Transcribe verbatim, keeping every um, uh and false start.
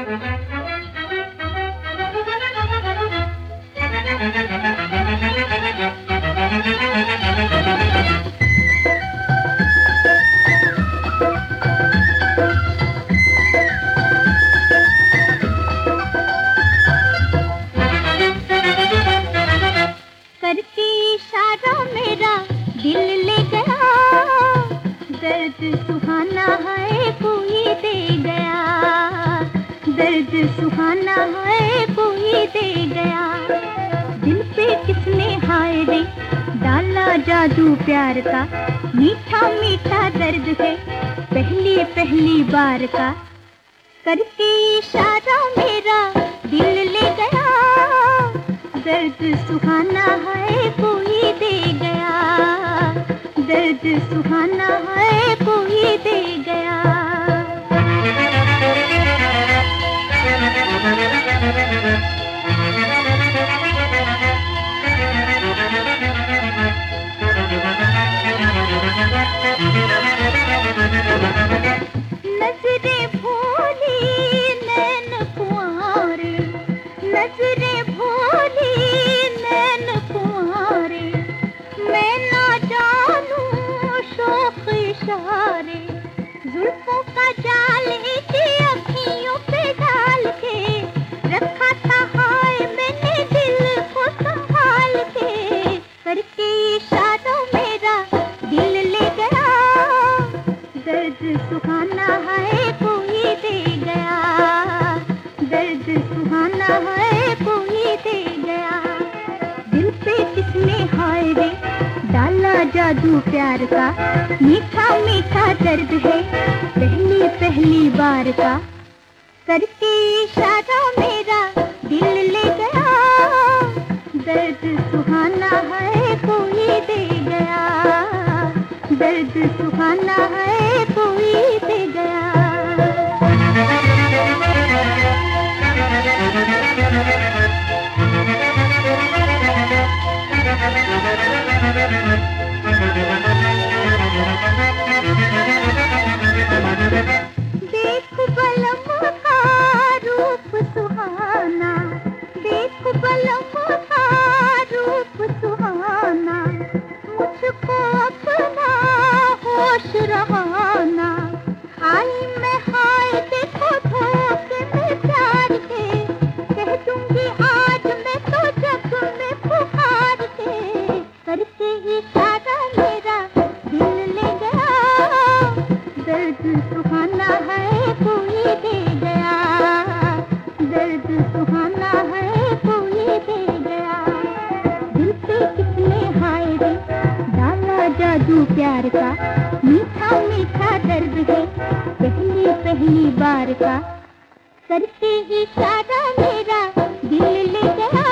करके इशारा मेरा दिल ले गया, दर्द सुहाना है कोई दे गया, दर्द सुहाना है कोई दे गया। दिल पे किसने हाय रे डाला जादू प्यार का, मीठा मीठा दर्द है पहली पहली बार का। करके इशारा मेरा दिल ले गया, दर्द सुहाना है कोई दे गया, दर्द सुहाना है कोई दे गया। नजरें भोली नैन कुंवारे, नजरें भोली नैन कुंवारे, मैं ना जानूं शौक इशारे, जुल्फों का जाल इसी अखियों पे डाल के रखा था हाय मैंने दिल को संभाल के। करके इशारा मेरा दिल ले गया, दर्द सुहाना है कोई दे गया, दर्द सुहाना है कोई दे गया। दिल पे किसने हाय रे डाला जादू प्यार का, मीठा मीठा दर्द है पहली पहली बार का। करके इशारा मेरा दिल ले गया, दर्द सुहाना है कोई दे गया, दर्द सुहाना है कोई दे गया। देख बलम का रूप सुहाना, देख बलम का रूप सुहाना, मुझको अपना होश रहाना। आई मैं हाय देखो धोखे में प्यार के, कह दूंगी आज मैं तो जग में पुकार के। करके इशारा मेरा दिल ले गया, दर्द सुहाना है कोई दे गया, दर्द सुहाना है कोई दे गया। दिल पे किसने हाय रे डाला जादू प्यार का, मीठा मीठा दर्द है पहली पहली बार का। करके इशारा मेरा दिल ले गया,